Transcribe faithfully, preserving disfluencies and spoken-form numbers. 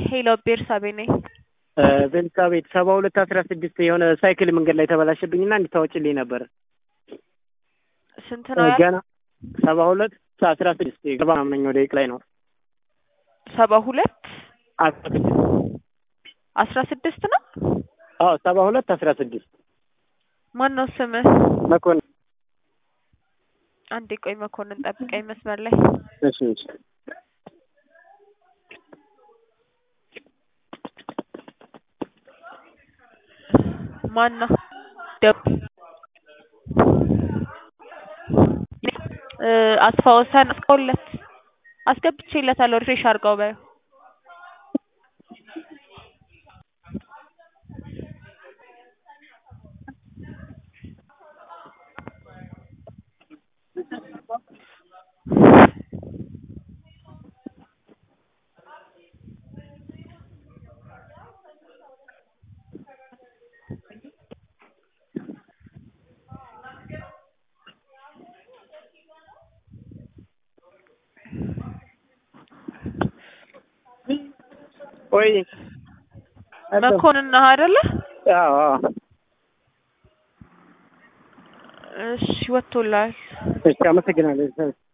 ሄሎ ቤርሳቤ ነኝ። ቤልሳቤት ሰባ ሁለት አስራ ስድስት የሆነ ሳይክል መንገድ ላይ ተበላሸብኝና እንድታወጪልኝ ነበር። ስንት ነው ያለው? ገና ሰባ ሁለት አስራ ስድስት ገባ ምናምን ወደ ይቅ ላይ ነው። ሰባ ሁለት አስራ ስድስት አስራ ስድስት ነው? አዎ ሰባ ሁለት አስራ ስድስት ማን ነው ስምህ? መኮንን። አንዴ ቆይ መኮንን ጠብቀኝ መስመር ላይ። እሺ እሺ ማን ነው? ደብ እ አስፋውሰን አስቆለት አስገብቼለታለሁ ሪፍሬሽ አድርገው በይ። ወይ መኮንን ነህ አይደለ? አዎ እሺ ወጥቶላል። እሺ አመሰግናለሁ።